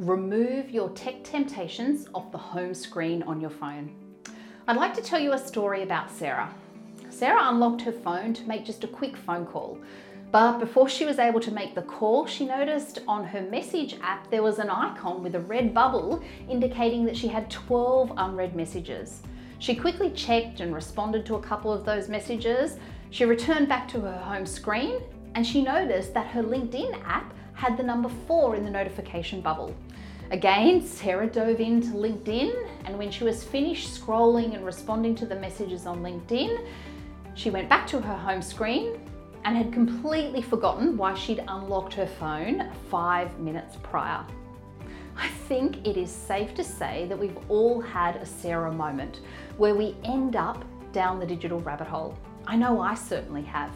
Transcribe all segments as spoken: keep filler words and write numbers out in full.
remove your tech temptations off the home screen on your phone. I'd like to tell you a story about Sarah. Sarah unlocked her phone to make just a quick phone call. But before she was able to make the call, she noticed on her message app there was an icon with a red bubble indicating that she had twelve unread messages. She quickly checked and responded to a couple of those messages. She returned back to her home screen and she noticed that her LinkedIn app had the number four in the notification bubble. Again, Sarah dove into LinkedIn, and when she was finished scrolling and responding to the messages on LinkedIn, she went back to her home screen and had completely forgotten why she'd unlocked her phone five minutes prior. I think it is safe to say that we've all had a Sarah moment where we end up down the digital rabbit hole. I know I certainly have.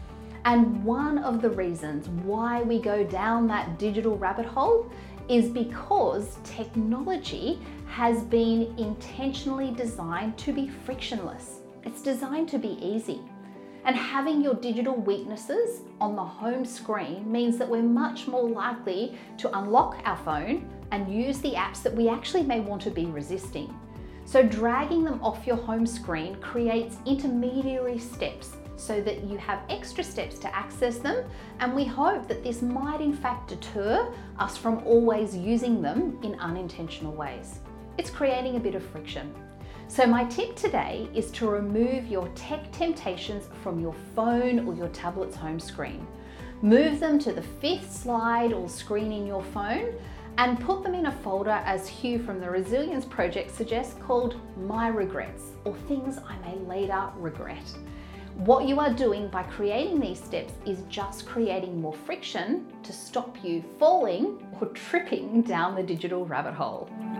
And one of the reasons why we go down that digital rabbit hole is because technology has been intentionally designed to be frictionless. It's designed to be easy. And having your digital weaknesses on the home screen means that we're much more likely to unlock our phone and use the apps that we actually may want to be resisting. So dragging them off your home screen creates intermediary steps so that you have extra steps to access them, and we hope that this might in fact deter us from always using them in unintentional ways. It's creating a bit of friction. So my tip today is to remove your tech temptations from your phone or your tablet's home screen. Move them to the fifth slide or screen in your phone and put them in a folder, as Hugh from the Resilience Project suggests, called My Regrets, or Things I May Later Regret. What you are doing by creating these steps is just creating more friction to stop you falling or tripping down the digital rabbit hole.